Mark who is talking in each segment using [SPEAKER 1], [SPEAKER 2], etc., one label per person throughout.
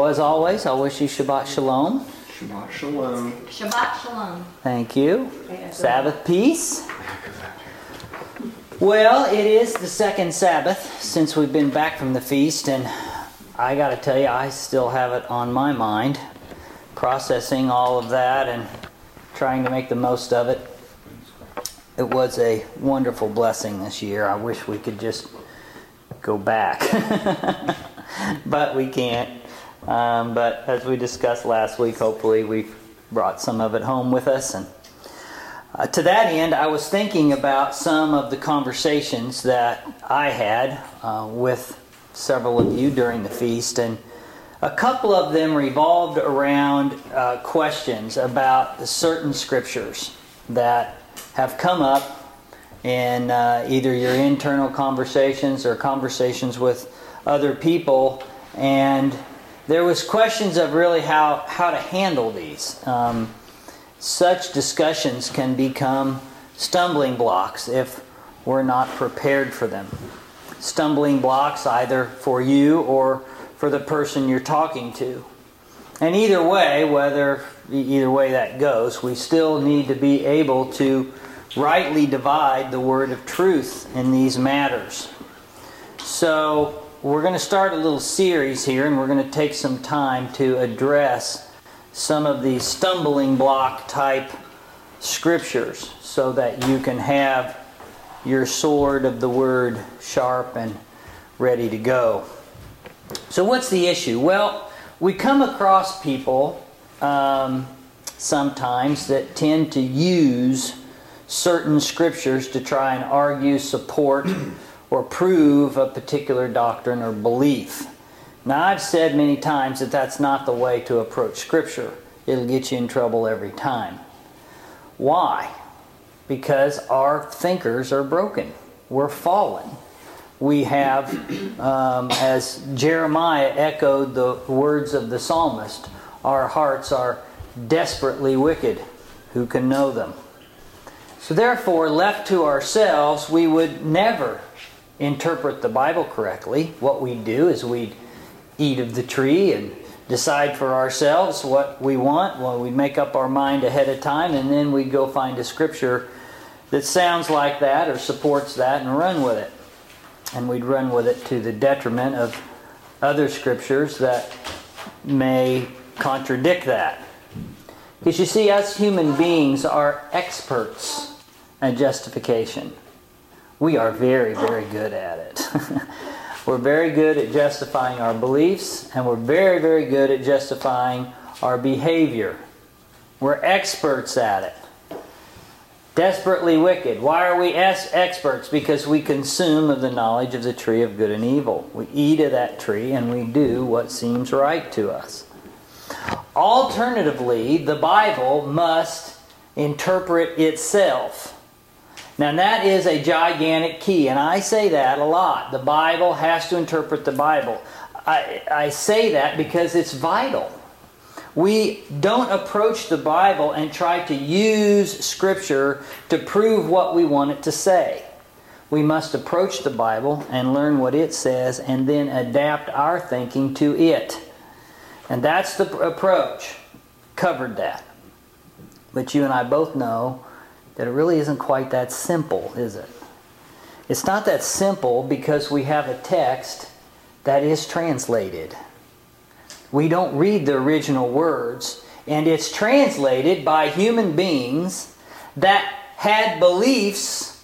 [SPEAKER 1] as always, I wish you Shabbat Shalom.
[SPEAKER 2] Shabbat Shalom.
[SPEAKER 3] Shabbat Shalom.
[SPEAKER 1] Thank you. Sabbath peace. Well, it is the second Sabbath since we've been back from the feast, and I got to tell you, I still have it on my mind, processing all of that and trying to make the most of it. It was a wonderful blessing this year. I wish we could just go back, but we can't. But as we discussed last week, hopefully we've brought some of it home with us. And to that end, I was thinking about some of the conversations that I had with several of you during the feast, and a couple of them revolved around questions about certain scriptures that have come up in either your internal conversations or conversations with other people, and there was questions of really how to handle these. Such discussions can become stumbling blocks if we're not prepared for them. Stumbling blocks either for you or for the person you're talking to. And either way that goes, we still need to be able to rightly divide the word of truth in these matters. So we're going to start a little series here, and we're going to take some time to address some of these stumbling block type scriptures so that you can have your sword of the word sharp and ready to go. So what's the issue? Well, we come across people sometimes that tend to use certain scriptures to try and argue, support, or prove a particular doctrine or belief. Now, I've said many times that that's not the way to approach Scripture. It'll get you in trouble every time. Why? Because our thinkers are broken. We're fallen. We have, as Jeremiah echoed the words of the psalmist, our hearts are desperately wicked. Who can know them? So therefore, left to ourselves, we would never interpret the Bible correctly. What we do is we eat of the tree and decide for ourselves what we want. Well, we make up our mind ahead of time, and then we go find a scripture that sounds like that or supports that and run with it. And we'd run with it to the detriment of other scriptures that may contradict that. Because you see, us human beings are experts at justification. We are very, very good at it. We're very good at justifying our beliefs, and we're very, very good at justifying our behavior. We're experts at it. Desperately wicked. Why are we experts? Because we consume of the knowledge of the tree of good and evil. We eat of that tree and we do what seems right to us. Alternatively, the Bible must interpret itself. Now that is a gigantic key, and I say that a lot. The Bible has to interpret the Bible. I say that because it's vital. We don't approach the Bible and try to use Scripture to prove what we want it to say. We must approach the Bible and learn what it says and then adapt our thinking to it. And that's the approach. Covered that. But you and I both know that it really isn't quite that simple, is it? It's not that simple because we have a text that is translated. We don't read the original words, and it's translated by human beings that had beliefs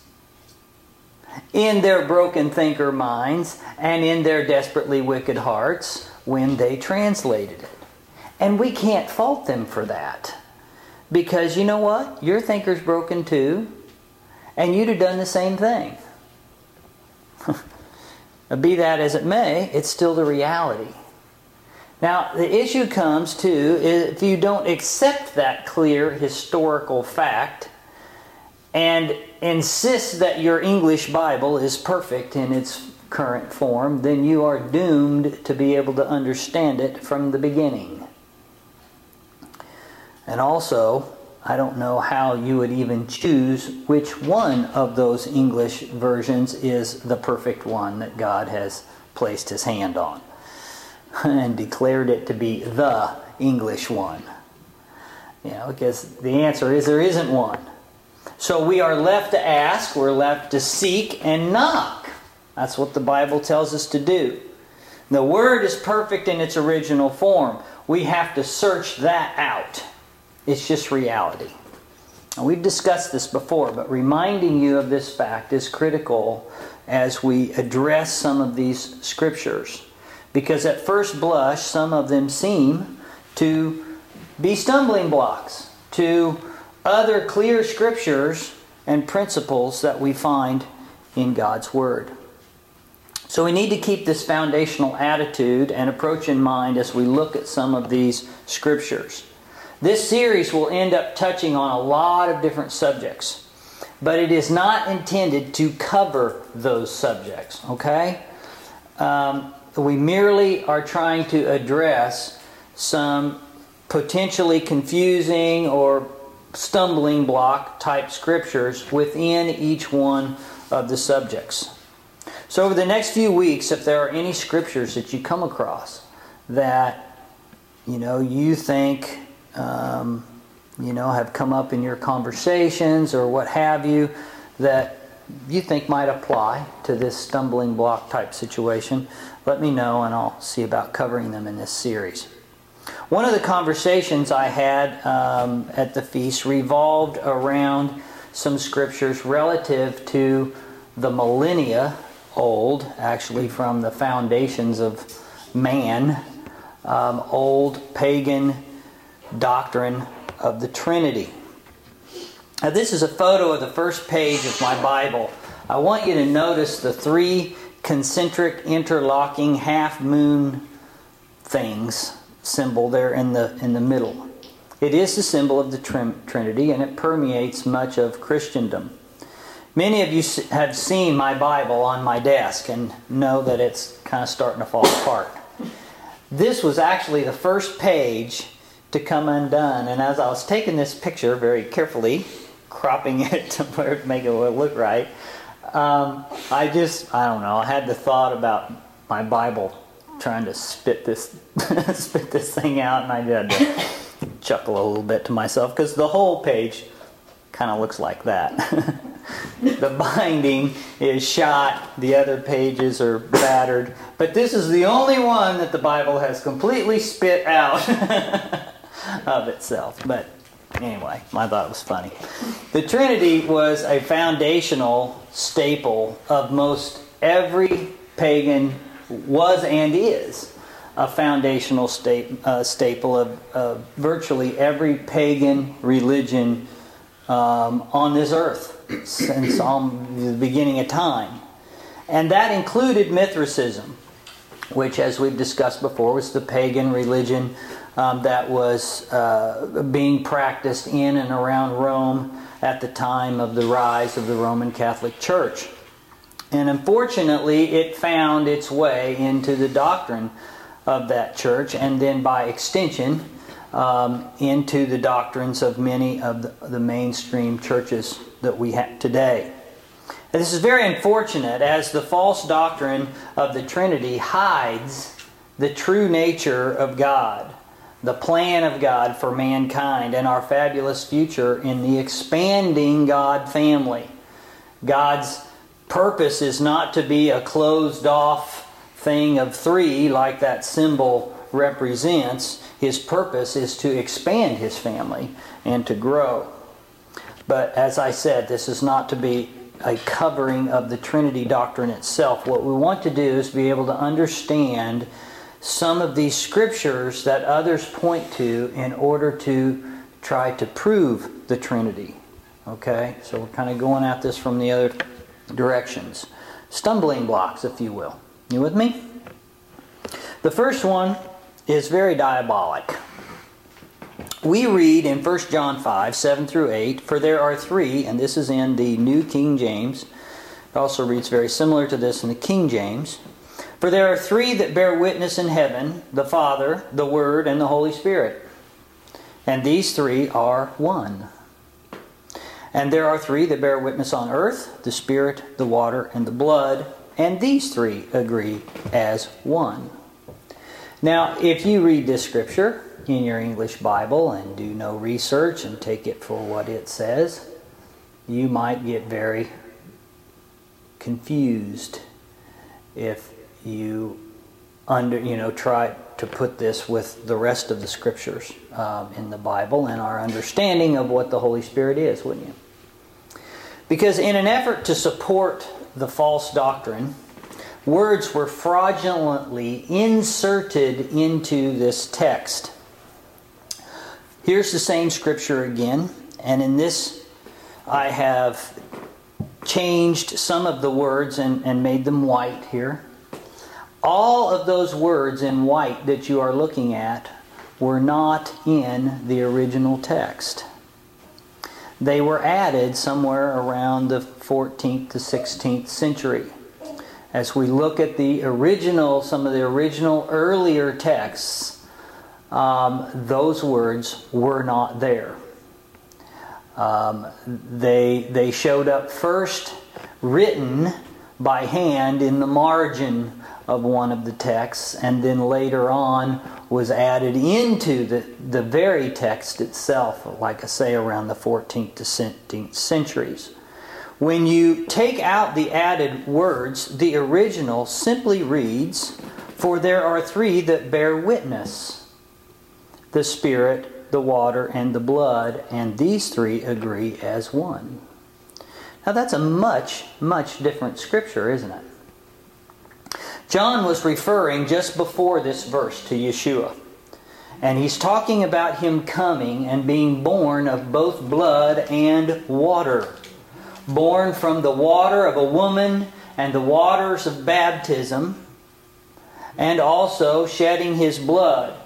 [SPEAKER 1] in their broken thinker minds and in their desperately wicked hearts when they translated it. And we can't fault them for that. Because you know what? Your thinker's broken too, and you'd have done the same thing. Be that as it may, it's still the reality. Now, the issue comes to if you don't accept that clear historical fact and insist that your English Bible is perfect in its current form, then you are doomed to be able to understand it from the beginning. And also, I don't know how you would even choose which one of those English versions is the perfect one that God has placed His hand on. and declared it to be the English one. Because the answer is there isn't one. So we are left to ask, we're left to seek and knock. That's what the Bible tells us to do. The Word is perfect in its original form. We have to search that out. It's just reality. And we've discussed this before, but reminding you of this fact is critical as we address some of these scriptures. Because at first blush, some of them seem to be stumbling blocks to other clear scriptures and principles that we find in God's Word. So we need to keep this foundational attitude and approach in mind as we look at some of these scriptures. This series will end up touching on a lot of different subjects, but it is not intended to cover those subjects, okay? We merely are trying to address some potentially confusing or stumbling block type scriptures within each one of the subjects. So over the next few weeks, if there are any scriptures that you come across that you think have come up in your conversations or what have you, that you think might apply to this stumbling block type situation, let me know and I'll see about covering them in this series. One of the conversations I had at the feast revolved around some scriptures relative to the millennia old, actually from the foundations of man, old pagan doctrine of the Trinity. Now, this is a photo of the first page of my Bible. I want you to notice the three concentric interlocking half moon things symbol there in the middle. It is the symbol of the Trinity, and it permeates much of Christendom. Many of you have seen my Bible on my desk and know that it's kind of starting to fall apart. This was actually the first page to come undone, and as I was taking this picture very carefully, cropping it to where it make it look right, I don't know, I had the thought about my Bible trying to spit this thing out, and I had to chuckle a little bit to myself because the whole page kind of looks like that. The binding is shot, the other pages are battered, but this is the only one that the Bible has completely spit out of itself. But anyway, I thought it was funny. The Trinity was a foundational staple of most every pagan, was and is a foundational staple of virtually every pagan religion on this earth since the beginning of time. And that included Mithraism, which, as we've discussed before, was the pagan religion that was being practiced in and around Rome at the time of the rise of the Roman Catholic Church. And unfortunately, it found its way into the doctrine of that church, and then by extension, into the doctrines of many of the mainstream churches that we have today. And this is very unfortunate, as the false doctrine of the Trinity hides the true nature of God, the plan of God for mankind, and our fabulous future in the expanding God family. God's purpose is not to be a closed-off thing of three like that symbol represents. His purpose is to expand His family and to grow. But as I said, this is not to be a covering of the Trinity doctrine itself. What we want to do is be able to understand some of these scriptures that others point to in order to try to prove the Trinity. Okay? So we're kind of going at this from the other directions. Stumbling blocks, if you will. You with me? The first one is very diabolic. We read in 1 John 5, 7 through 8, "For there are three," and this is in the New King James. It also reads very similar to this in the King James. "For there are three that bear witness in heaven, the Father, the Word, and the Holy Spirit. And these three are one. And there are three that bear witness on earth, the Spirit, the water, and the blood. And these three agree as one. Now, if you read this scripture in your English Bible and do no research and take it for what it says, you might get very confused if you try to put this with the rest of the scriptures in the Bible and our understanding of what the Holy Spirit is, wouldn't you? Because in an effort to support the false doctrine, words were fraudulently inserted into this text. Here's the same scripture again, and in this I have changed some of the words and made them white here. All of those words in white that you are looking at were not in the original text. They were added somewhere around the 14th to 16th century. As we look at some of the original earlier texts, those words were not there. They showed up first written by hand in the margin of one of the texts, and then later on was added into the very text itself, like I say, around the 14th to 16th centuries. When you take out the added words, the original simply reads, "For there are three that bear witness, the Spirit, the water, and the blood, and these three agree as one." Now that's a much, much different scripture, isn't it? John was referring just before this verse to Yeshua. And he's talking about Him coming and being born of both blood and water. Born from the water of a woman and the waters of baptism, and also shedding His blood,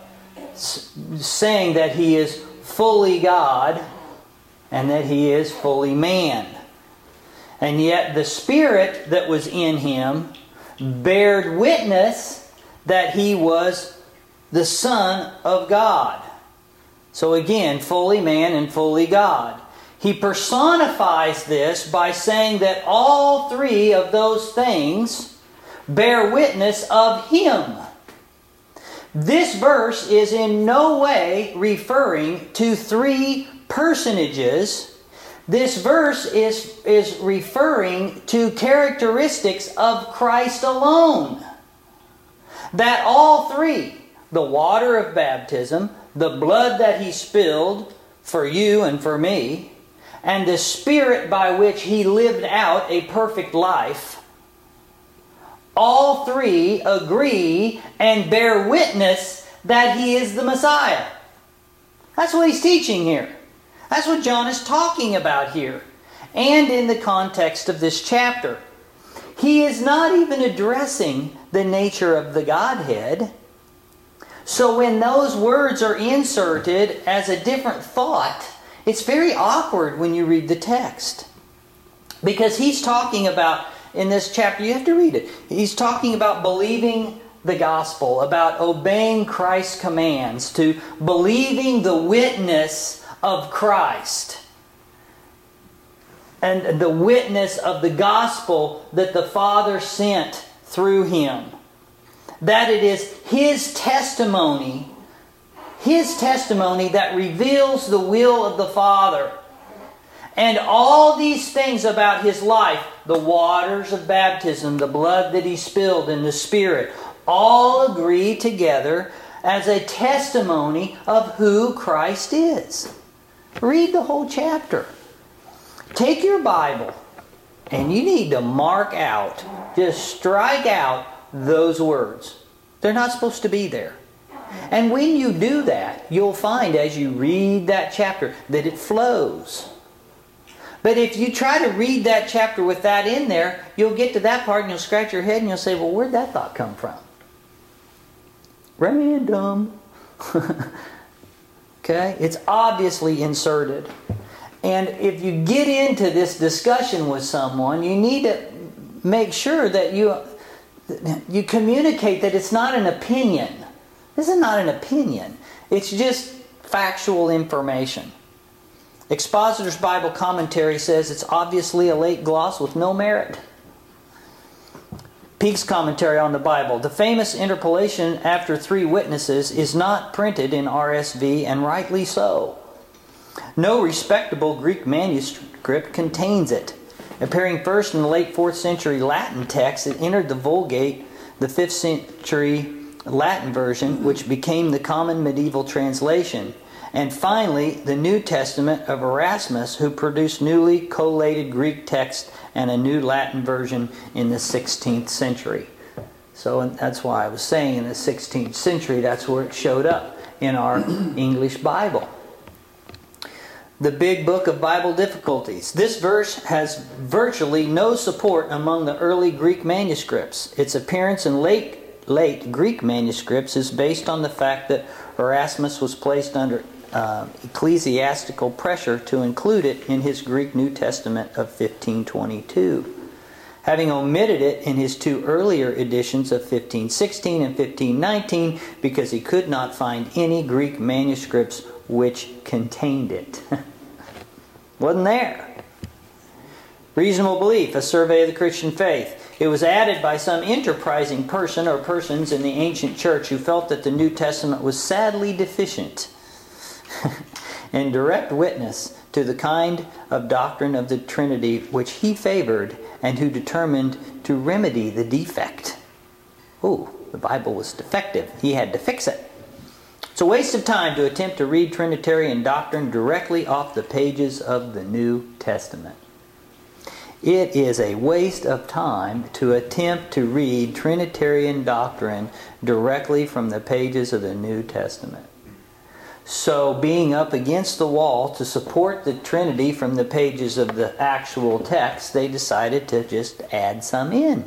[SPEAKER 1] saying that He is fully God and that He is fully man. And yet the Spirit that was in Him bared witness that He was the Son of God. So again, fully man and fully God. He personifies this by saying that all three of those things bear witness of Him. This verse is in no way referring to three personages. This verse is referring to characteristics of Christ alone. That all three, the water of baptism, the blood that He spilled for you and for me, and the Spirit by which He lived out a perfect life, all three agree and bear witness that He is the Messiah. That's what he's teaching here. That's what John is talking about here. And in the context of this chapter, he is not even addressing the nature of the Godhead. So when those words are inserted as a different thought, it's very awkward when you read the text. Because he's talking about, in this chapter, you have to read it, he's talking about believing the gospel, about obeying Christ's commands, to believing the witness of Christ, and the witness of the gospel that the Father sent through Him. That it is His testimony that reveals the will of the Father. And all these things about His life, the waters of baptism, the blood that He spilled, and the Spirit, all agree together as a testimony of who Christ is. Read the whole chapter. Take your Bible and you need to mark out, just strike out those words. They're not supposed to be there. And when you do that, you'll find as you read that chapter that it flows. But if you try to read that chapter with that in there, you'll get to that part and you'll scratch your head and you'll say, well, where'd that thought come from? Random. Okay? It's obviously inserted. And if you get into this discussion with someone, you need to make sure that you communicate that it's not an opinion. This is not an opinion. It's just factual information. Expositor's Bible Commentary says it's obviously a late gloss with no merit. Peake's Commentary on the Bible. The famous interpolation after three witnesses is not printed in RSV, and rightly so. No respectable Greek manuscript contains it. Appearing first in the late 4th century Latin text, it entered the Vulgate, the 5th century Latin version, which became the common medieval translation. And finally, the New Testament of Erasmus, who produced newly collated Greek text and a new Latin version in the 16th century. So that's why I was saying in the 16th century, that's where it showed up in our English Bible. The Big Book of Bible Difficulties. This verse has virtually no support among the early Greek manuscripts. Its appearance in late Greek manuscripts is based on the fact that Erasmus was placed under ecclesiastical pressure to include it in his Greek New Testament of 1522. Having omitted it in his two earlier editions of 1516 and 1519 because he could not find any Greek manuscripts which contained it. Wasn't there. Reasonable Belief, a survey of the Christian faith. It was added by some enterprising person or persons in the ancient church who felt that the New Testament was sadly deficient in direct witness to the kind of doctrine of the Trinity which he favored, and who determined to remedy the defect. Oh, the Bible was defective. He had to fix it. It's a waste of time to attempt to read Trinitarian doctrine directly off the pages of the New Testament. It is a waste of time to attempt to read Trinitarian doctrine directly from the pages of the New Testament. So, being up against the wall to support the Trinity from the pages of the actual text, they decided to just add some in.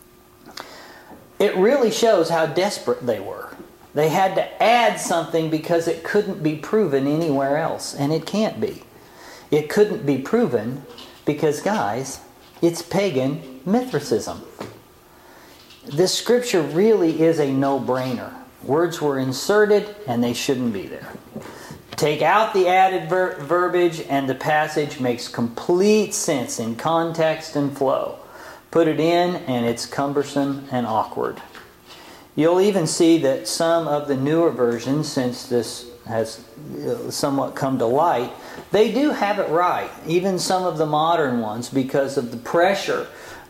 [SPEAKER 1] It really shows how desperate they were. They had to add something because it couldn't be proven anywhere else, and it can't be. It couldn't be proven because, guys, it's pagan Mithraism. This scripture really is a no-brainer. Words were inserted and they shouldn't be there. Take out the added verbiage and the passage makes complete sense in context and flow. Put it in and it's cumbersome and awkward. You'll even see that some of the newer versions, since this has somewhat come to light, they do have it right. Even some of the modern ones, because of the pressure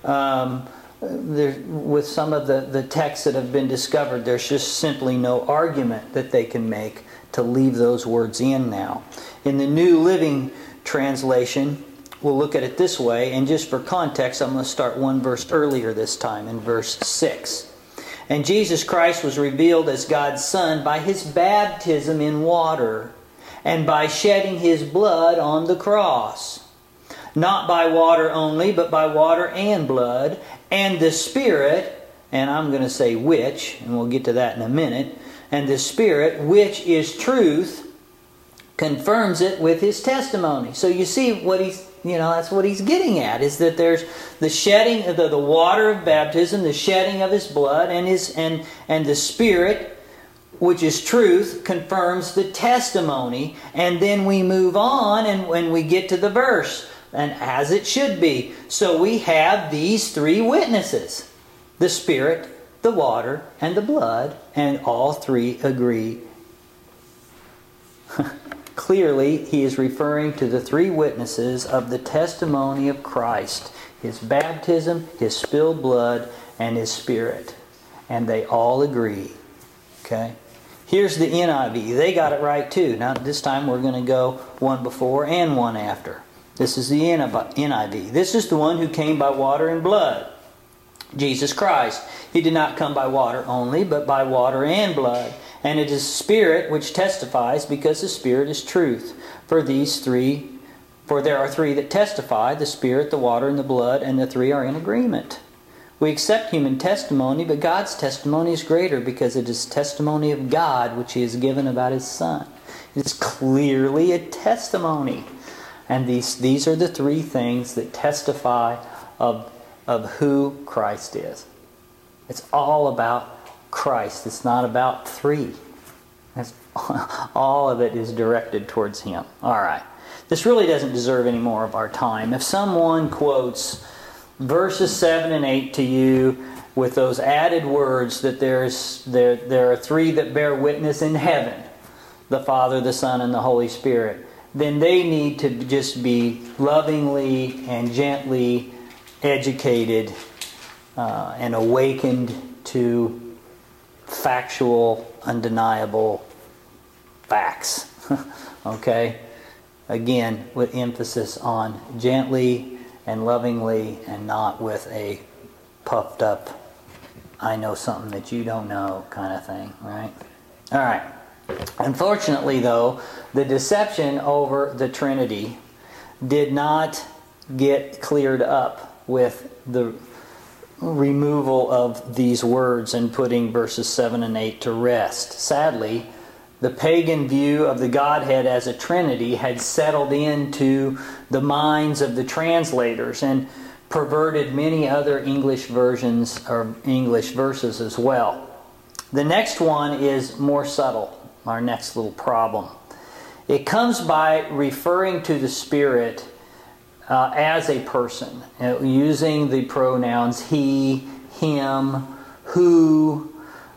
[SPEAKER 1] with some of the texts that have been discovered, there's just simply no argument that they can make to leave those words in now. In the New Living Translation, we'll look at it this way, and just for context, I'm going to start one verse earlier this time, in verse 6. And Jesus Christ was revealed as God's Son by His baptism in water, and by shedding His blood on the cross. Not by water only, but by water and blood, and the Spirit, and I'm going to say which, and we'll get to that in a minute, and the Spirit, which is truth, confirms it with His testimony. So you see what that's what he's getting at, is that there's the shedding of the water of baptism, the shedding of His blood, and the Spirit, which is truth, confirms the testimony. And then we move on, and when we get to the verse, and as it should be. So we have these three witnesses: the Spirit, the water, and the blood, and all three agree. Clearly, he is referring to the three witnesses of the testimony of Christ: His baptism, His spilled blood, and His Spirit. And they all agree. Okay? Here's the NIV. They got it right too. Now, this time we're going to go one before and one after. This is the NIV. This is the one who came by water and blood, Jesus Christ. He did not come by water only, but by water and blood. And it is Spirit which testifies, because the Spirit is truth. For there are three that testify: the Spirit, the water, and the blood, and the three are in agreement. We accept human testimony, but God's testimony is greater, because it is testimony of God which He has given about His Son. It's clearly a testimony. And these are the three things that testify of who Christ is. It's all about Christ. It's not about three. All of it is directed towards Him. All right. This really doesn't deserve any more of our time. If someone quotes verses 7 and 8 to you with those added words that there are three that bear witness in heaven, the Father, the Son, and the Holy Spirit, then they need to just be lovingly and gently educated and awakened to factual, undeniable facts. Okay? Again, with emphasis on gently and lovingly, and not with a puffed up, I know something that you don't know kind of thing, right? All right. Unfortunately, though, the deception over the Trinity did not get cleared up with the removal of these words and putting verses 7 and 8 to rest. Sadly, the pagan view of the Godhead as a Trinity had settled into the minds of the translators and perverted many other English versions or English verses as well. The next one is more subtle, our next little problem. It comes by referring to the Spirit as a person, using the pronouns he, him, who,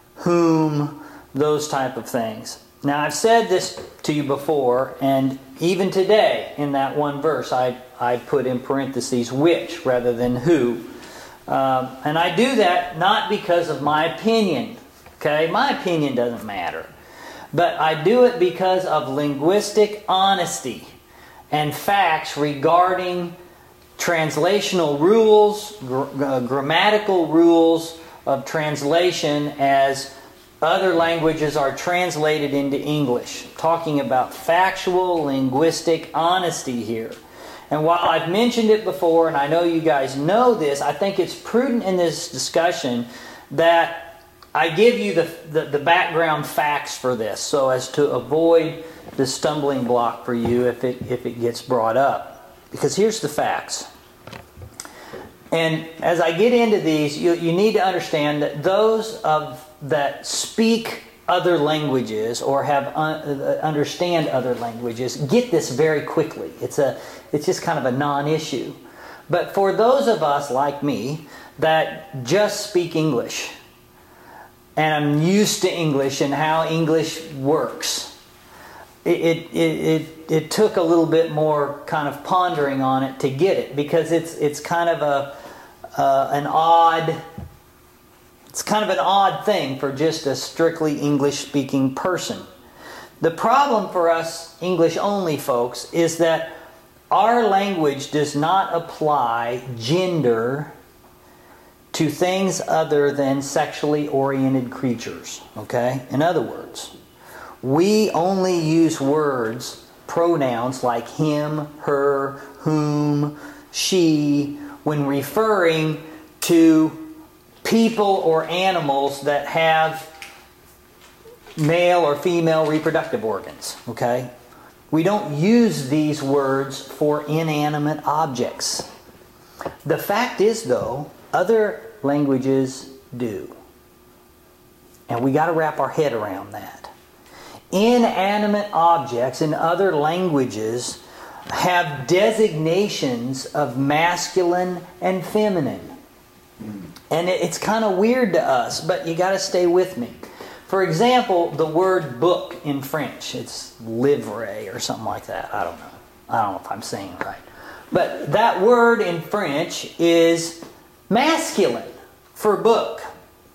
[SPEAKER 1] whom, those type of things. Now, I've said this to you before, and even today in that one verse, I put in parentheses which rather than who. And I do that not because of my opinion. Okay? My opinion doesn't matter. But I do it because of linguistic honesty and facts regarding translational rules, grammatical rules of translation as other languages are translated into English. Talking about factual, linguistic honesty here. And while I've mentioned it before, and I know you guys know this, I think it's prudent in this discussion that I give you the background facts for this, so as to avoid the stumbling block for you if it gets brought up. Because here's the facts. And as I get into these, you need to understand that those that speak other languages or have understand other languages get this very quickly. It's just kind of a non-issue. But for those of us like me that just speak English, and I'm used to English and how English works, it took a little bit more kind of pondering on it to get it, because it's kind of an odd thing for just a strictly English-speaking person. The problem for us English-only folks is that our language does not apply gender to things other than sexually oriented creatures. Okay? In other words, we only use words, pronouns like him, her, whom, she, when referring to people or animals that have male or female reproductive organs. Okay? We don't use these words for inanimate objects. The fact is, though, other languages do. And we got to wrap our head around that. Inanimate objects in other languages have designations of masculine and feminine. And it's kind of weird to us, but you got to stay with me. For example, the word book in French, it's livre or something like that. I don't know if I'm saying it right. But that word in French is masculine for book.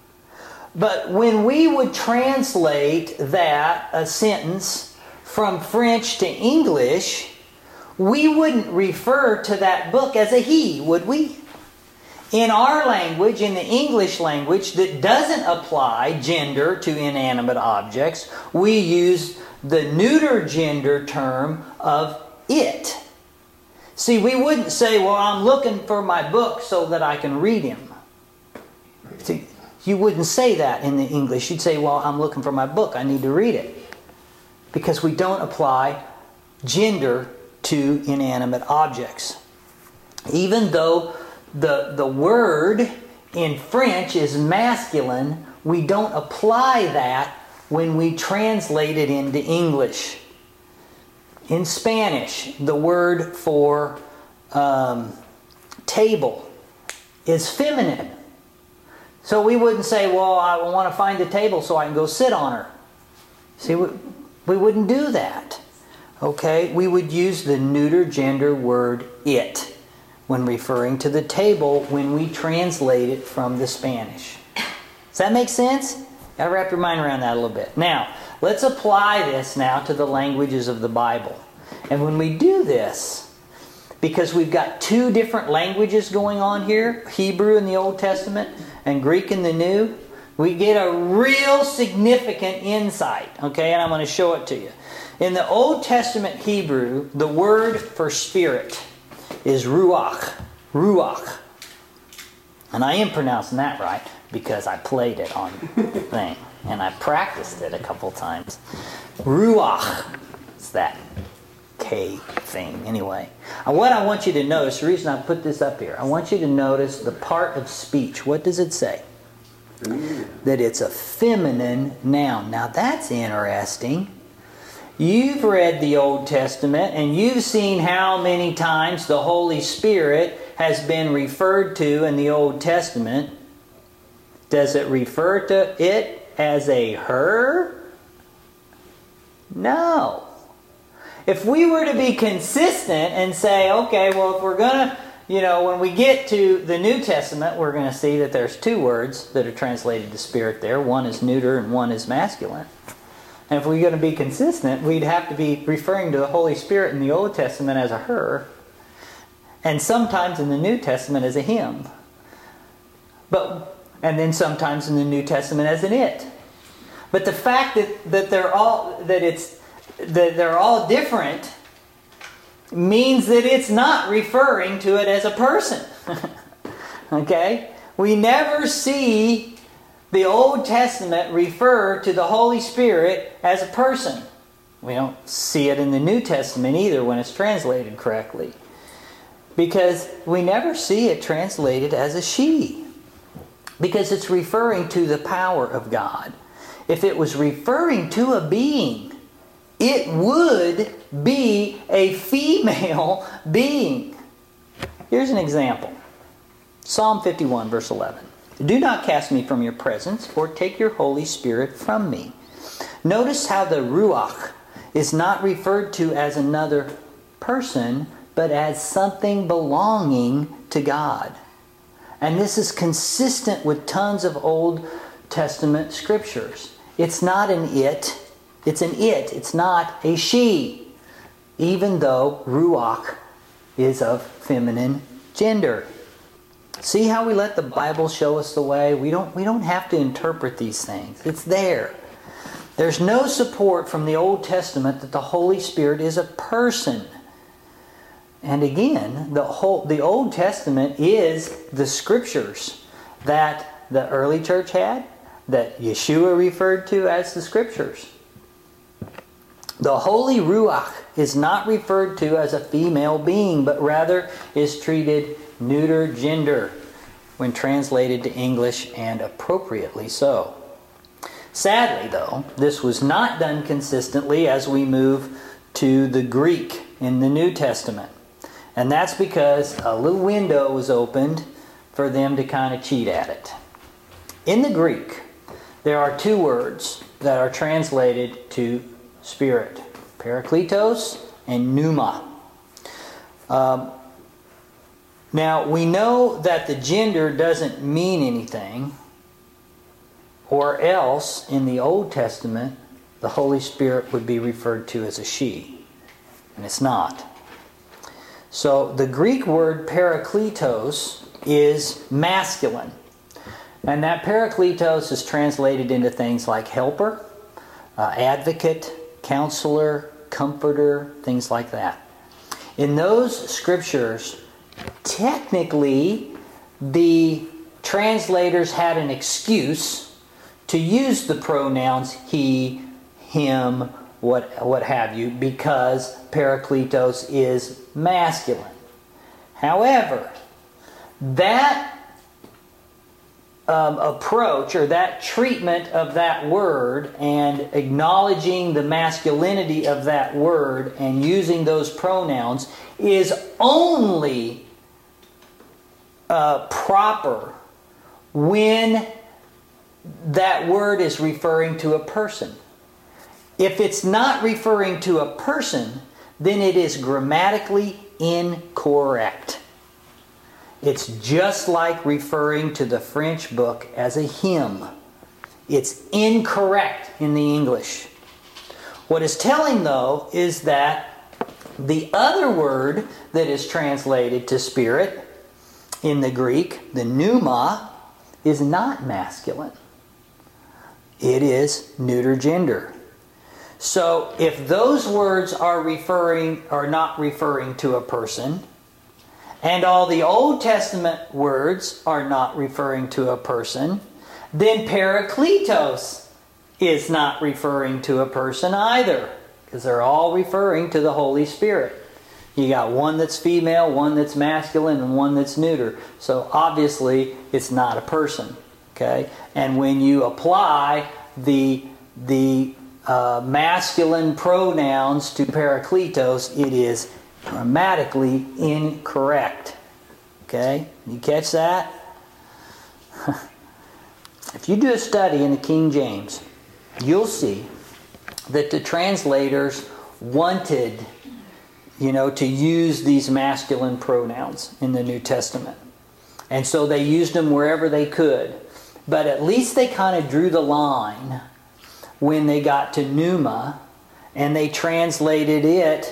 [SPEAKER 1] But when we would translate a sentence from French to English, we wouldn't refer to that book as a he, would we? In our language, in the English language, that doesn't apply gender to inanimate objects, we use the neuter gender term of it. See, we wouldn't say, well, I'm looking for my book so that I can read him. See, you wouldn't say that in the English. You'd say, well, I'm looking for my book. I need to read it. Because we don't apply gender to inanimate objects. Even though the word in French is masculine, we don't apply that when we translate it into English. In Spanish, the word for table is feminine. So we wouldn't say, well, I want to find the table so I can go sit on her. See, we wouldn't do that. Okay? We would use the neuter gender word it when referring to the table when we translate it from the Spanish. Does that make sense? Gotta wrap your mind around that a little bit. Now, let's apply this now to the languages of the Bible. And when we do this, because we've got two different languages going on here, Hebrew in the Old Testament and Greek in the New, we get a real significant insight. Okay, and I'm going to show it to you. In the Old Testament Hebrew, the word for spirit is ruach. Ruach. And I am pronouncing that right because I played it on the thing. And I practiced it a couple times. Ruach. It's that K thing. Anyway. What I want you to notice, the reason I put this up here, I want you to notice the part of speech. What does it say? That it's a feminine noun. Now that's interesting. You've read the Old Testament and you've seen how many times the Holy Spirit has been referred to in the Old Testament. Does it refer to it as a her? No. If we were to be consistent and say, okay, well, if we're going to, when we get to the New Testament, we're going to see that there's two words that are translated to spirit there. One is neuter and one is masculine. And if we're going to be consistent, we'd have to be referring to the Holy Spirit in the Old Testament as a her, and sometimes in the New Testament as a him. And then sometimes in the New Testament as an it. But the fact that they're all different means that it's not referring to it as a person. Okay? We never see the Old Testament refer to the Holy Spirit as a person. We don't see it in the New Testament either when it's translated correctly. Because we never see it translated as a she. Because it's referring to the power of God. If it was referring to a being, it would be a female being. Here's an example. Psalm 51, verse 11. Do not cast me from your presence, or take your Holy Spirit from me. Notice how the Ruach is not referred to as another person, but as something belonging to God. And this is consistent with tons of Old Testament scriptures. It's not an it, it's an it. It's not a she, even though Ruach is of feminine gender. See how we let the Bible show us the way? We don't have to interpret these things. It's there. There's no support from the Old Testament that the Holy Spirit is a person. And again, the Old Testament is the scriptures that the early church had, that Yeshua referred to as the scriptures. The Holy Ruach is not referred to as a female being, but rather is treated neuter gender when translated to English, and appropriately so. Sadly, though, this was not done consistently as we move to the Greek in the New Testament. And that's because a little window was opened for them to kind of cheat at it. In the Greek, there are two words that are translated to spirit. Parakletos and pneuma. Now, we know that the gender doesn't mean anything, or else in the Old Testament, the Holy Spirit would be referred to as a she. And it's not. So the Greek word parakletos is masculine. And that parakletos is translated into things like helper, advocate, counselor, comforter, things like that. In those scriptures, technically, the translators had an excuse to use the pronouns he, him, what have you, because parakletos is masculine. However, that approach or that treatment of that word and acknowledging the masculinity of that word and using those pronouns is only proper when that word is referring to a person. If it's not referring to a person, then it is grammatically incorrect. It's just like referring to the French book as a hymn. It's incorrect in the English. What is telling, though, is that the other word that is translated to spirit in the Greek, the pneuma, is not masculine. It is neuter gender. So if those words are not referring to a person, and all the Old Testament words are not referring to a person, then parakletos is not referring to a person either, because they're all referring to the Holy Spirit. You got one that's female, one that's masculine, and one that's neuter. So obviously it's not a person. Okay? And when you apply the masculine pronouns to parakletos, it is grammatically incorrect. Okay? You catch that? If you do a study in the King James, you'll see that the translators wanted, to use these masculine pronouns in the New Testament. And so they used them wherever they could. But at least they kind of drew the line when they got to pneuma, and they translated it.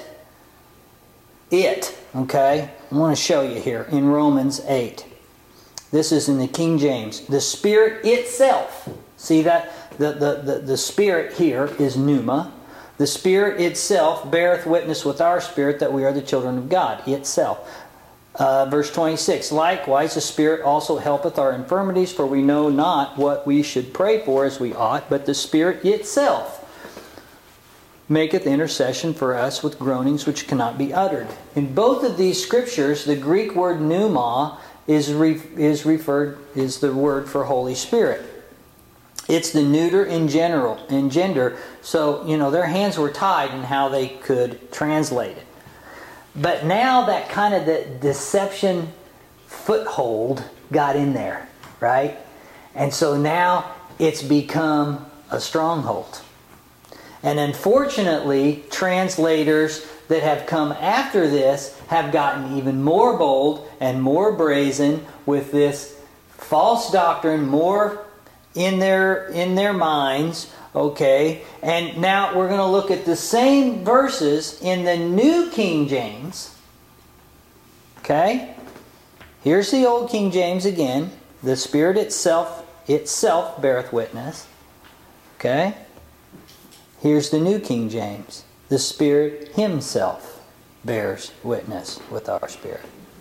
[SPEAKER 1] Okay? I want to show you here in Romans 8. This is in the King James. The Spirit itself. See that? The Spirit here is pneuma. The Spirit itself beareth witness with our spirit that we are the children of God. Itself. Verse 26. Likewise, the Spirit also helpeth our infirmities, for we know not what we should pray for as we ought, but the Spirit itself maketh intercession for us with groanings which cannot be uttered. In both of these scriptures, the Greek word pneuma is the word for Holy Spirit. It's the neuter in gender. So, their hands were tied in how they could translate it. But now that kind of the deception foothold got in there, right? And so now it's become a stronghold. And unfortunately, translators that have come after this have gotten even more bold and more brazen with this false doctrine, more in their minds, okay? And now we're going to look at the same verses in the New King James. Okay? Here's the Old King James again. The Spirit itself beareth witness. Okay? Here's the New King James. The Spirit Himself bears witness with our spirit.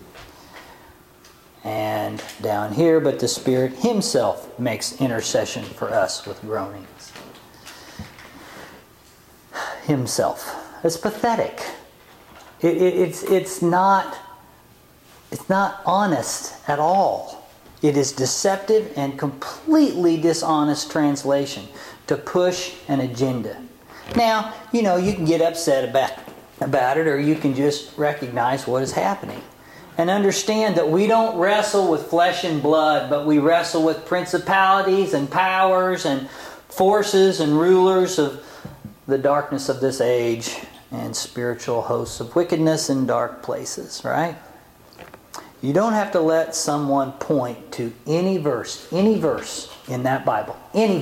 [SPEAKER 1] And down here, but the Spirit Himself makes intercession for us with groanings. Himself. It's pathetic. It's not honest at all. It is deceptive and completely dishonest translation to push an agenda. Now, you can get upset about it, or you can just recognize what is happening. And understand that we don't wrestle with flesh and blood, but we wrestle with principalities and powers and forces and rulers of the darkness of this age and spiritual hosts of wickedness in dark places, right? You don't have to let someone point to any verse in that Bible,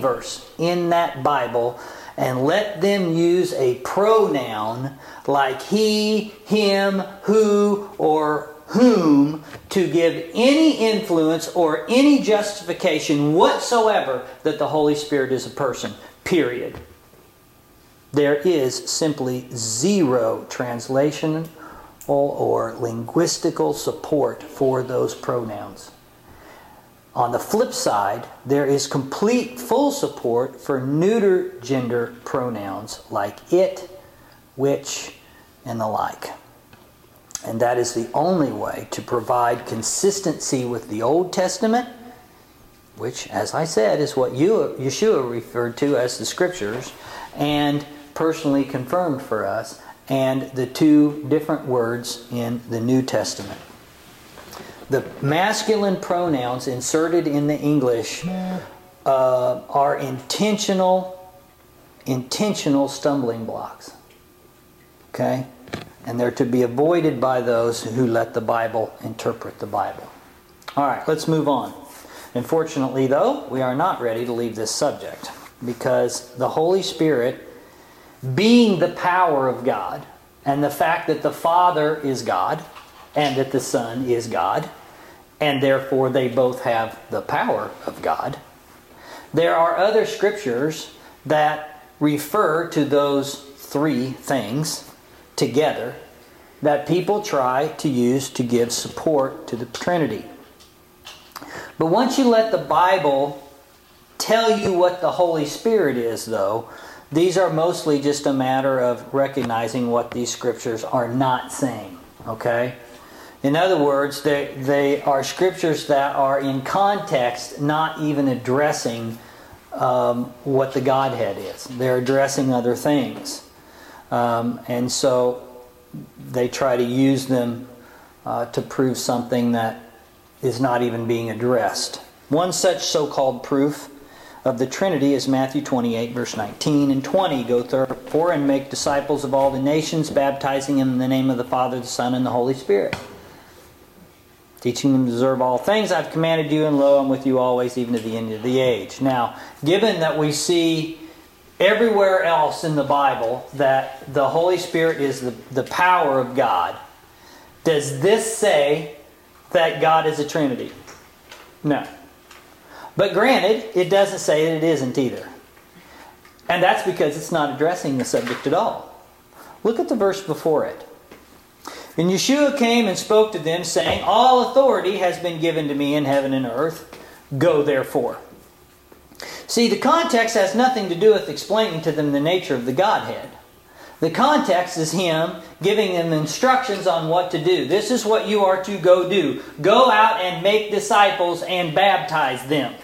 [SPEAKER 1] and let them use a pronoun like he, him, who, or whom to give any influence or any justification whatsoever that the Holy Spirit is a person, period. There is simply zero translational or linguistical support for those pronouns. On the flip side, there is complete, full support for neuter gender pronouns like it, which, and the like. And that is the only way to provide consistency with the Old Testament, which, as I said, is what Yeshua referred to as the Scriptures, and personally confirmed for us, and the two different words in the New Testament. the masculine pronouns inserted in the English are intentional stumbling blocks. Okay? And they're to be avoided by those who let the Bible interpret the Bible. All right, let's move on. Unfortunately, though, we are not ready to leave this subject, because the Holy Spirit, being the power of God, and the fact that the Father is God, and that the Son is God, and therefore they both have the power of God, there are other scriptures that refer to those three things together that people try to use to give support to the Trinity. But once you let the Bible tell you what the Holy Spirit is, though, these are mostly just a matter of recognizing what these scriptures are not saying. Okay? In other words, they are scriptures that are in context, not even addressing what the Godhead is. They're addressing other things. And so they try to use them to prove something that is not even being addressed. One such so-called proof of the Trinity is Matthew 28, verse 19 and 20. Go therefore and make disciples of all the nations, baptizing them in the name of the Father, the Son, and the Holy Spirit, teaching them to observe all things I've commanded you, and lo, I'm with you always, even to the end of the age. Now, given that we see everywhere else in the Bible that the Holy Spirit is the power of God, does this say that God is a Trinity? No. But granted, it doesn't say that it isn't either. And that's because it's not addressing the subject at all. Look at the verse before it. And Yeshua came and spoke to them, saying, all authority has been given to me in heaven and earth. Go therefore. See, the context has nothing to do with explaining to them the nature of the Godhead. The context is Him giving them instructions on what to do. This is what you are to go do. Go out and make disciples and baptize them.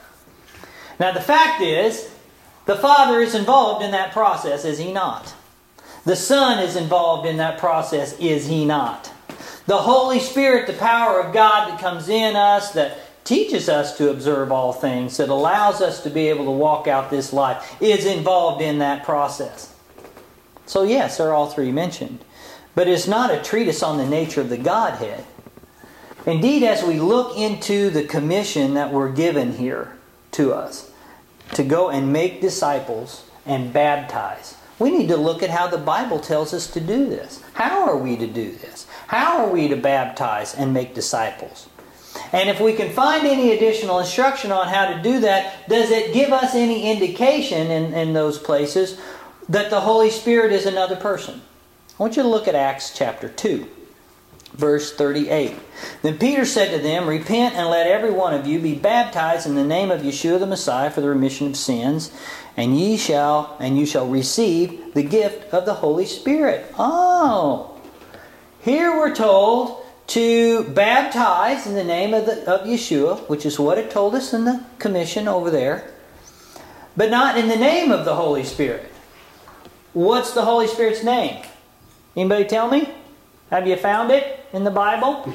[SPEAKER 1] Now the fact is, the Father is involved in that process, is He not? The Son is involved in that process, is He not? The Holy Spirit, the power of God that comes in us, that teaches us to observe all things, that allows us to be able to walk out this life, is involved in that process. So yes, they're all three mentioned. But it's not a treatise on the nature of the Godhead. Indeed, as we look into the commission that we're given here to us, to go and make disciples and baptize, we need to look at how the Bible tells us to do this. How are we to do this? How are we to baptize and make disciples? And if we can find any additional instruction on how to do that, does it give us any indication in those places that the Holy Spirit is another person? I want you to look at Acts chapter 2, verse 38. Then Peter said to them, repent and let every one of you be baptized in the name of Yeshua the Messiah for the remission of sins, and you shall receive the gift of the Holy Spirit. Oh, here we're told to baptize in the name of Yeshua, which is what it told us in the commission over there, but not in the name of the Holy Spirit. What's the Holy Spirit's name? Anybody tell me? Have you found it in the Bible?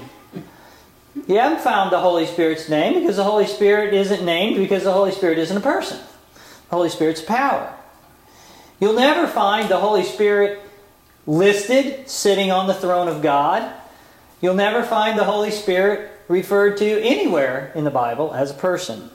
[SPEAKER 1] You haven't found the Holy Spirit's name because the Holy Spirit isn't named because the Holy Spirit isn't a person. The Holy Spirit's power. You'll never find the Holy Spirit listed sitting on the throne of God. You'll never find the Holy Spirit referred to anywhere in the Bible as a person.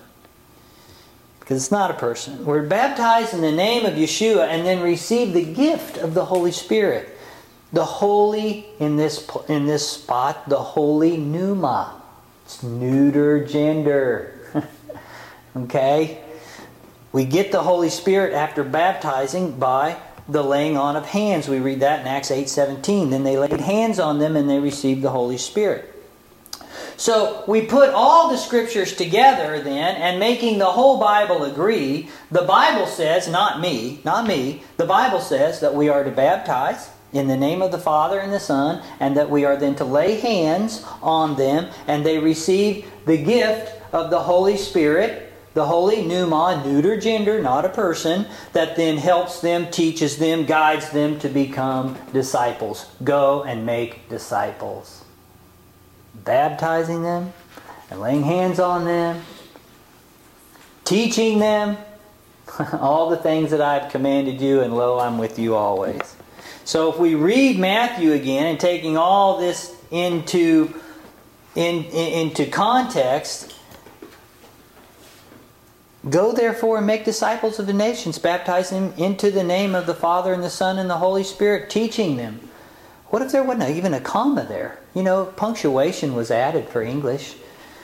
[SPEAKER 1] Because it's not a person. We're baptized in the name of Yeshua and then receive the gift of the Holy Spirit. The holy, in this spot, the holy pneuma. It's neuter gender. Okay? We get the Holy Spirit after baptizing by the laying on of hands. We read that in Acts 8:17. Then they laid hands on them and they received the Holy Spirit. So we put all the scriptures together then, and making the whole Bible agree, the Bible says, not me, the Bible says that we are to baptize in the name of the Father and the Son, and that we are then to lay hands on them, and they receive the gift of the Holy Spirit, the holy pneuma, neuter gender, not a person, that then helps them, teaches them, guides them to become disciples. Go and make disciples. baptizing them and laying hands on them, teaching them all the things that I have commanded you, and lo, I'm with you always. So if we read Matthew again and taking all this into context, go therefore and make disciples of the nations, baptizing them into the name of the Father and the Son and the Holy Spirit, teaching them. What if there wasn't even a comma there? You know, punctuation was added for English.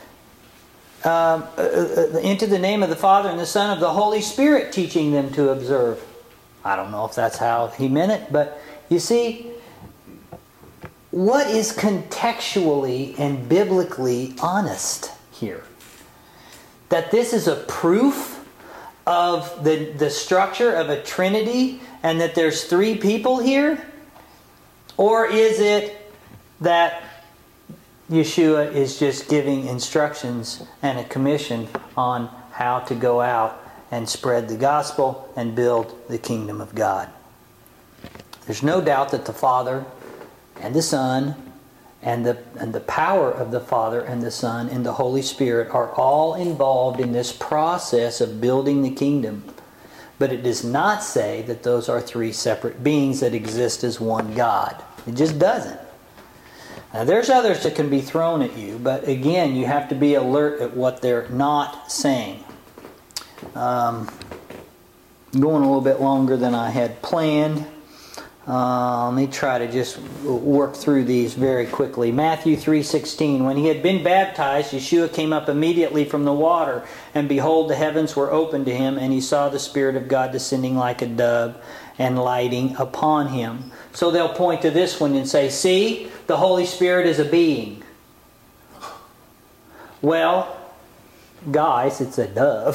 [SPEAKER 1] Into the name of the Father and the Son of the Holy Spirit, teaching them to observe. I don't know if that's how he meant it, but you see, what is contextually and biblically honest here? That this is a proof of the structure of a Trinity and that there's three people here? Or is it that Yeshua is just giving instructions and a commission on how to go out and spread the gospel and build the kingdom of God? There's no doubt that the Father and the Son and the power of the Father and the Son and the Holy Spirit are all involved in this process of building the kingdom. But it does not say that those are three separate beings that exist as one God. It just doesn't. Now, there's others that can be thrown at you, but again, you have to be alert at what they're not saying. Going a little bit longer than I had planned. Let me try to just work through these very quickly. Matthew 3:16. When he had been baptized, Yeshua came up immediately from the water, and behold, the heavens were opened to him, and he saw the Spirit of God descending like a dove and lighting upon him. So they'll point to this one and say, see, the Holy Spirit is a being. Well, guys, it's a dove.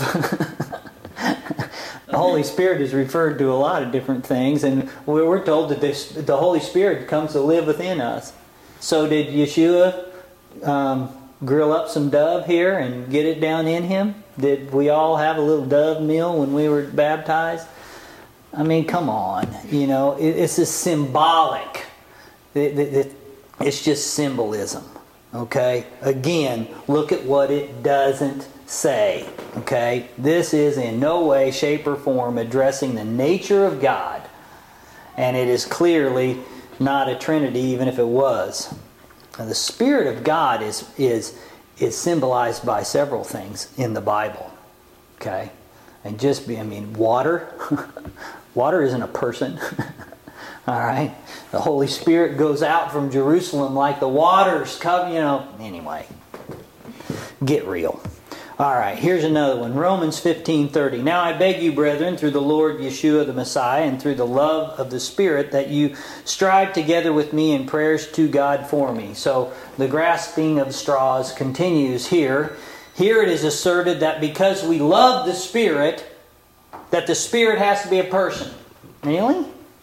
[SPEAKER 1] The Holy Spirit is referred to a lot of different things, and we're told that the Holy Spirit comes to live within us. So did Yeshua grill up some dove here and get it down in him? Did we all have a little dove meal when we were baptized? I mean, come on. You know, it's a symbolic. It's just symbolism. Okay? Again, look at what it doesn't say. Okay? This is in no way, shape, or form addressing the nature of God. And it is clearly not a Trinity, even if it was. Now, the Spirit of God is symbolized by several things in the Bible. Okay? And water. Water isn't a person. All right? The Holy Spirit goes out from Jerusalem like the waters come, Anyway, get real. All right, here's another one. Romans 15:30. Now I beg you, brethren, through the Lord Yeshua the Messiah and through the love of the Spirit, that you strive together with me in prayers to God for me. So the grasping of straws continues here. Here it is asserted that because we love the Spirit, that the Spirit has to be a person. Really?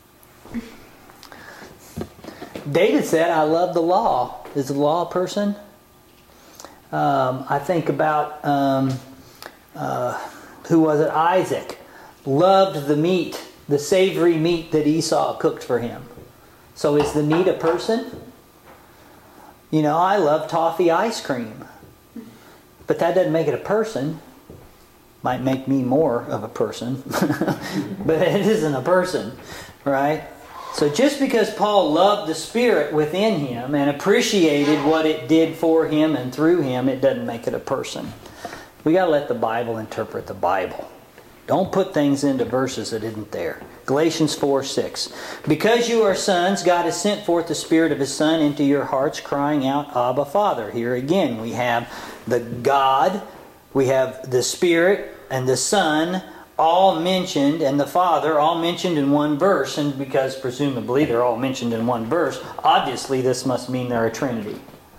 [SPEAKER 1] David said, I love the law. Is the law a person? I think about, who was it? Isaac loved the meat, the savory meat that Esau cooked for him. So is the meat a person? I love toffee ice cream. But that doesn't make it a person. Might make me more of a person. But it isn't a person, right? So just because Paul loved the Spirit within him and appreciated what it did for him and through him, it doesn't make it a person. We got to let the Bible interpret the Bible. Don't put things into verses that isn't there. Galatians 4:6. Because you are sons, God has sent forth the Spirit of His Son into your hearts, crying out, Abba, Father. Here again we have the God, we have the Spirit and the Son all mentioned, and the Father all mentioned in one verse. And because presumably they're all mentioned in one verse, obviously this must mean they're a Trinity.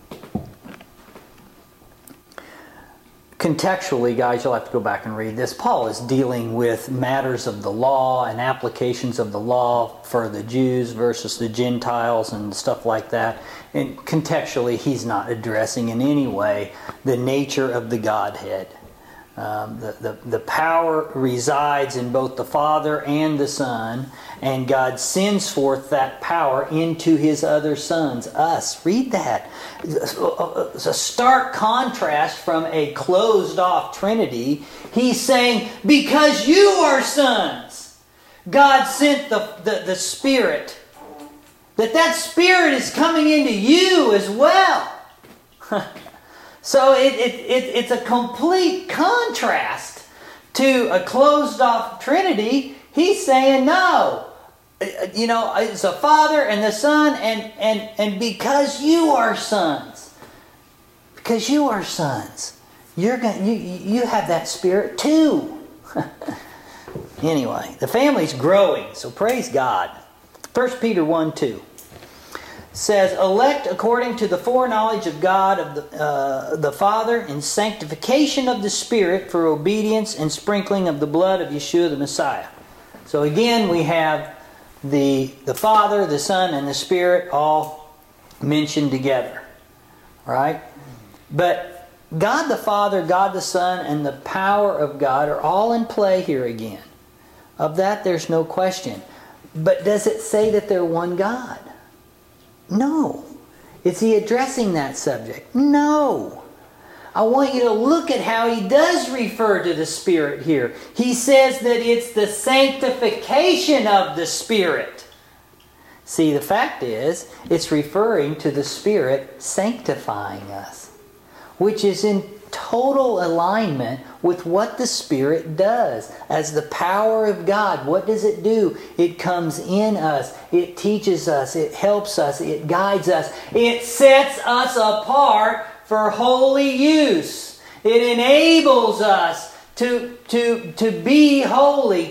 [SPEAKER 1] Contextually, guys, you'll have to go back and read this. Paul is dealing with matters of the law and applications of the law for the Jews versus the Gentiles and stuff like that. And contextually, he's not addressing in any way the nature of the Godhead. The power resides in both the Father and the Son, and God sends forth that power into His other sons, us. Read that. It's a stark contrast from a closed-off Trinity. He's saying, because you are sons, God sent the Spirit. That Spirit is coming into you as well. So it's a complete contrast to a closed-off Trinity. He's saying, no, it's the Father and the Son, and because you are sons, you have that Spirit too. Anyway, the family's growing, so praise God. 1 Peter 1:2 says, elect according to the foreknowledge of God of the Father in sanctification of the Spirit for obedience and sprinkling of the blood of Yeshua the Messiah. So again, we have the Father, the Son, and the Spirit all mentioned together. Right? But God the Father, God the Son, and the power of God are all in play here again. Of that there's no question. But does it say that they're one God? No. Is he addressing that subject? No. I want you to look at how he does refer to the Spirit here. He says that it's the sanctification of the Spirit. See, the fact is, it's referring to the Spirit sanctifying us, which is in total alignment with what the Spirit does. As the power of God, what does it do? It comes in us. It teaches us. It helps us. It guides us. It sets us apart for holy use. It enables us to be holy.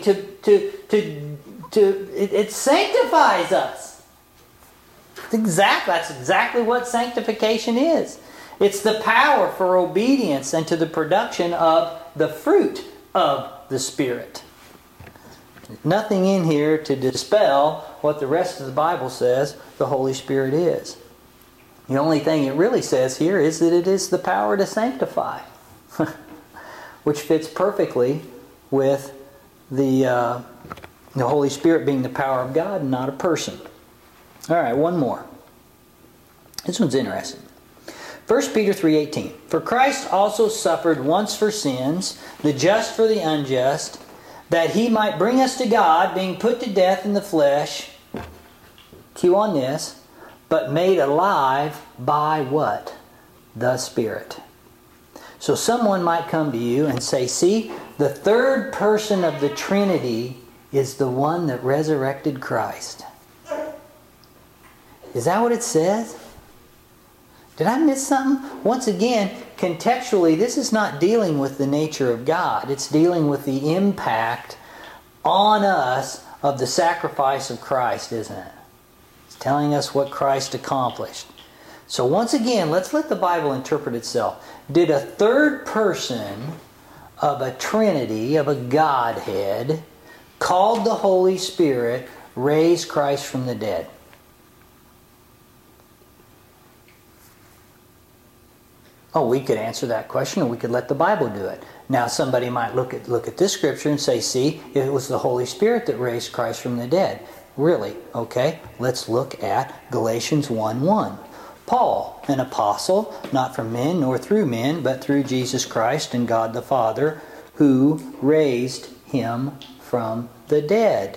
[SPEAKER 1] It sanctifies us. That's exactly what sanctification is. It's the power for obedience and to the production of the fruit of the Spirit. There's nothing in here to dispel what the rest of the Bible says the Holy Spirit is. The only thing it really says here is that it is the power to sanctify, which fits perfectly with the Holy Spirit being the power of God and not a person. All right, one more. This one's interesting. 1 Peter 3:18. For Christ also suffered once for sins, the just for the unjust, that He might bring us to God, being put to death in the flesh, cue on this, but made alive by what? The Spirit. So someone might come to you and say, see, the third person of the Trinity is the one that resurrected Christ. Is that what it says? Did I miss something? Once again, contextually, this is not dealing with the nature of God. It's dealing with the impact on us of the sacrifice of Christ, isn't it? It's telling us what Christ accomplished. So once again, let's let the Bible interpret itself. Did a third person of a Trinity, of a Godhead, called the Holy Spirit, raise Christ from the dead? Oh, we could answer that question, or we could let the Bible do it. Now, somebody might look at this scripture and say, see, it was the Holy Spirit that raised Christ from the dead. Really? Okay, let's look at Galatians 1:1. Paul, an apostle, not from men nor through men, but through Jesus Christ and God the Father, who raised Him from the dead.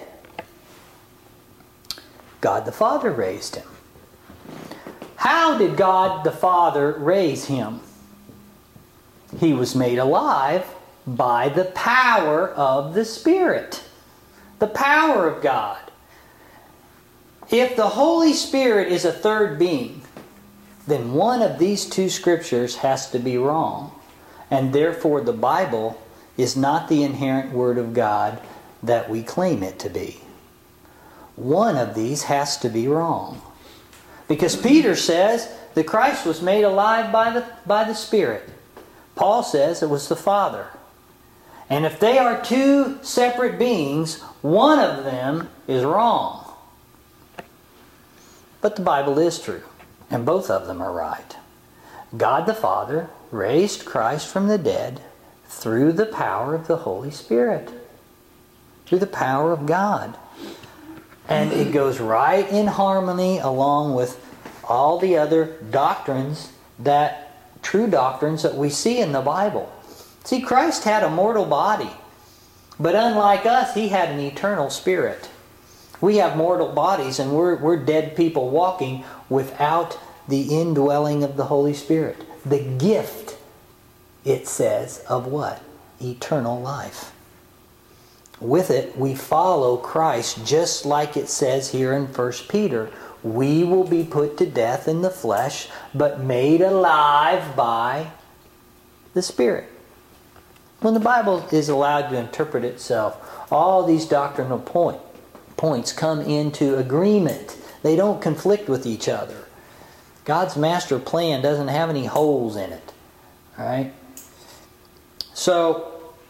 [SPEAKER 1] God the Father raised Him. How did God the Father raise Him? He was made alive by the power of the Spirit. The power of God. If the Holy Spirit is a third being, then one of these two scriptures has to be wrong. And therefore the Bible is not the inerrant Word of God that we claim it to be. One of these has to be wrong. Because Peter says that Christ was made alive by the Spirit. Paul says it was the Father. And if they are two separate beings, one of them is wrong. But the Bible is true, and both of them are right. God the Father raised Christ from the dead through the power of the Holy Spirit. Through the power of God. And it goes right in harmony along with all the other doctrines, true doctrines that we see in the Bible. See, Christ had a mortal body. But unlike us, He had an eternal spirit. We have mortal bodies, and we're dead people walking without the indwelling of the Holy Spirit. The gift, it says, of what? Eternal life. With it, we follow Christ, just like it says here in 1 Peter. We will be put to death in the flesh, but made alive by the Spirit. When the Bible is allowed to interpret itself, all these doctrinal points come into agreement. They don't conflict with each other. God's master plan doesn't have any holes in it. All right? So,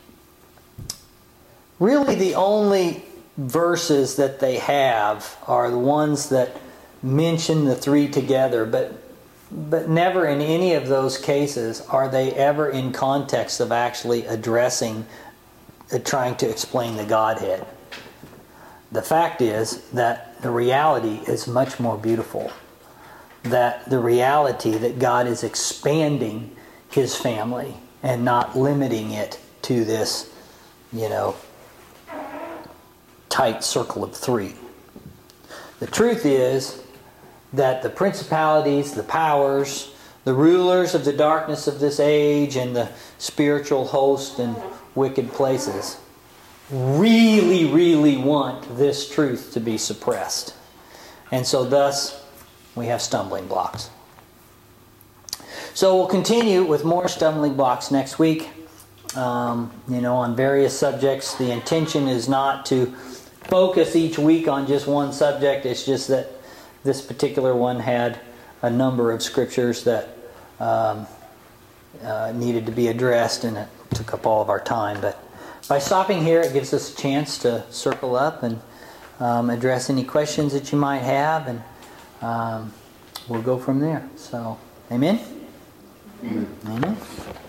[SPEAKER 1] really the only verses that they have are the ones that mention the three together, but never in any of those cases are they ever in context of actually addressing, trying to explain the Godhead. The fact is that the reality is much more beautiful. That the reality that God is expanding His family and not limiting it to this, tight circle of three. The truth is that the principalities, the powers, the rulers of the darkness of this age and the spiritual host and wicked places really, really want this truth to be suppressed. And so thus, we have stumbling blocks. So we'll continue with more stumbling blocks next week. On various subjects. The intention is not to focus each week on just one subject. It's just that this particular one had a number of scriptures that needed to be addressed, and it took up all of our time. But by stopping here, it gives us a chance to circle up and address any questions that you might have, and we'll go from there. So, amen? Amen.